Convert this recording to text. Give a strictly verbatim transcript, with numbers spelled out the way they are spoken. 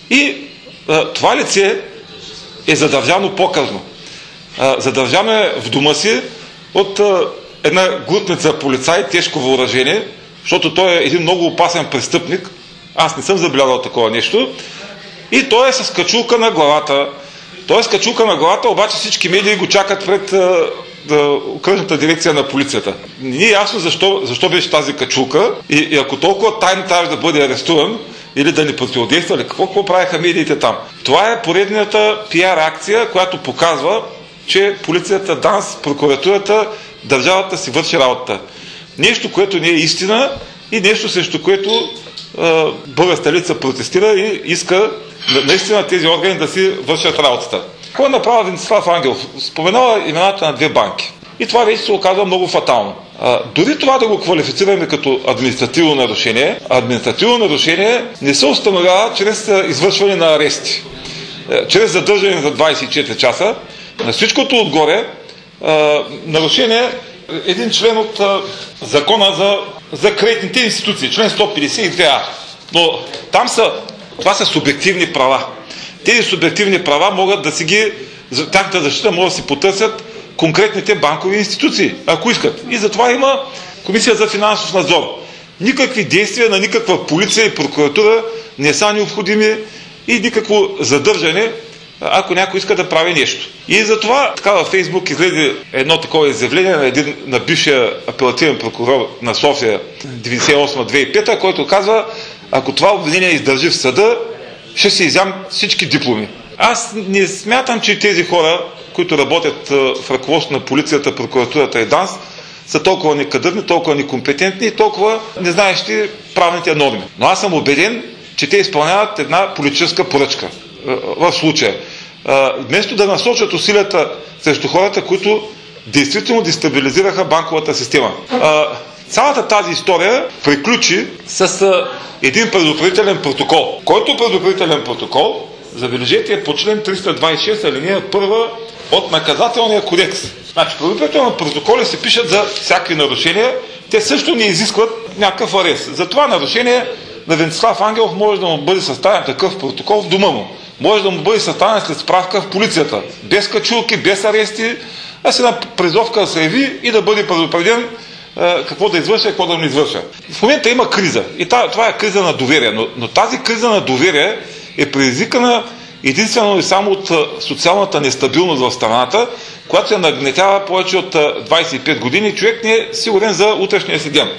И а, това лице е задържано по-късно. Задържано е в дома си от а, една глутница полицай, тежко въоръжение, защото той е един много опасен престъпник. Аз не съм забелязал такова нещо. И той е с качулка на главата. Той е с качулка на главата, обаче всички медии го чакат пред а, а, окръжната дирекция на полицията. Не е ясно защо, защо беше тази качулка и, и ако толкова тайно трябваше да бъде арестуван или да ни противодейства, какво, какво правиха медиите там? Това е поредната пиар акция, която показва, че полицията, ДАНС, прокуратурата, държавата си върши работата. Нещо, което не е истина и нещо, срещу което българската лица протестира и иска наистина тези органи да си вършат работата. Какво е направил Венцислав Ангелов? Споменава имената на две банки. И това вече се оказва много фатално. А, дори това да го квалифицираме като административно нарушение, административно нарушение не се установява чрез извършване на арести, чрез задържане за двадесет и четири часа. На всичкото отгоре, а, нарушение един член от а, закона за, за кредитните институции, член сто петдесет и две А. Но там са, това са субективни права. Тези субективни права могат да си ги, за тяхната защита могат да си потърсят конкретните банкови институции, ако искат. И затова има Комисия за финансов надзор. Никакви действия на никаква полиция и прокуратура не са необходими и никакво задържане, ако някой иска да прави нещо. И затова така във Фейсбук излезе едно такова изявление на, един, на бившия апелативен прокурор на София деветдесет и осма - две хиляди и пета, който казва, ако това обвинение издържи в съда, ще се изям всички дипломи. Аз не смятам, че тези хора, които работят в ръководството на полицията, прокуратурата и ДАНС, са толкова некадърни, толкова некомпетентни и толкова не знаещи правните норми. Но аз съм убеден, че те изпълняват една политическа поръчка в случая. Вместо да насочат усилията срещу хората, които действително дестабилизираха банковата система. Цялата тази история приключи с един предупредителен протокол. Който предупредителен протокол, забележете, е по член триста двадесет и шест, алинея първа от наказателния кодекс. Значи, предупредителни протоколи се пишат за всякакви нарушения, те също не изискват някакъв арест. За това нарушение на Венцислав Ангелов може да му бъде съставен такъв протокол в дома му. Може да му бъде съставен след справка в полицията. Без качулки, без арести, а с една призовка да се яви и да бъде предупреден какво да извърша и какво да не извърша. В момента има криза и това е криза на доверие, но, но тази криза на доверие е предизвикана единствено и само от социалната нестабилност в страната, която се нагнетява повече от двадесет и пет години. Човек не е сигурен за утрешния си ден.